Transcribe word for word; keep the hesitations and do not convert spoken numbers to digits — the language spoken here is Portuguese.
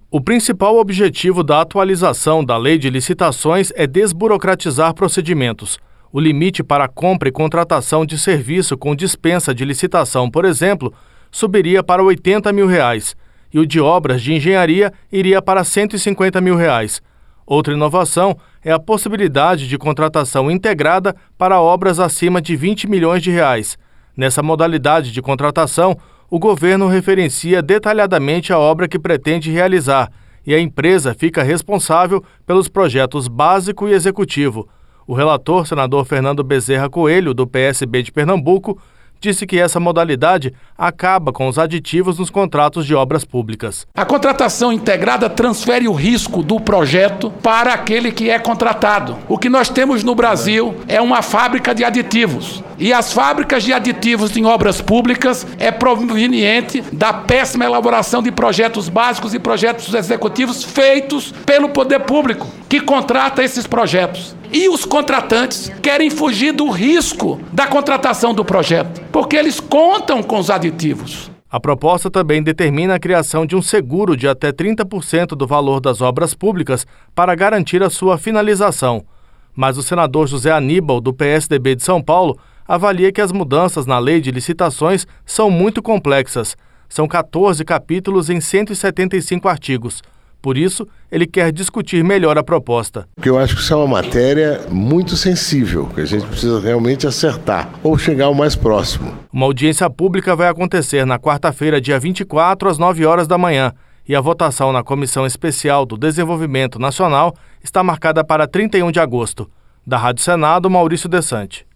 O principal objetivo da atualização da Lei de Licitações é desburocratizar procedimentos. O limite para a compra e contratação de serviço com dispensa de licitação, por exemplo, subiria para oitenta mil reais, e o de obras de engenharia iria para cento e cinquenta mil reais. Outra inovação é a possibilidade de contratação integrada para obras acima de vinte milhões de reais. Nessa modalidade de contratação, o governo referencia detalhadamente a obra que pretende realizar e a empresa fica responsável pelos projetos básico e executivo. O relator, senador Fernando Bezerra Coelho, do P S B de Pernambuco, disse que essa modalidade acaba com os aditivos nos contratos de obras públicas. A contratação integrada transfere o risco do projeto para aquele que é contratado. O que nós temos no Brasil é uma fábrica de aditivos. E as fábricas de aditivos em obras públicas é proveniente da péssima elaboração de projetos básicos e projetos executivos feitos pelo poder público, que contrata esses projetos. E os contratantes querem fugir do risco da contratação do projeto, porque eles contam com os aditivos. A proposta também determina a criação de um seguro de até trinta por cento do valor das obras públicas para garantir a sua finalização. Mas o senador José Aníbal, do P S D B de São Paulo, avalia que as mudanças na lei de licitações são muito complexas. São quatorze capítulos em cento e setenta e cinco artigos. Por isso, ele quer discutir melhor a proposta. Porque eu acho que isso é uma matéria muito sensível, que a gente precisa realmente acertar ou chegar ao mais próximo. Uma audiência pública vai acontecer na quarta-feira, dia vinte e quatro, às nove horas da manhã, e a votação na Comissão Especial do Desenvolvimento Nacional está marcada para trinta e um de agosto. Da Rádio Senado, Maurício Desante.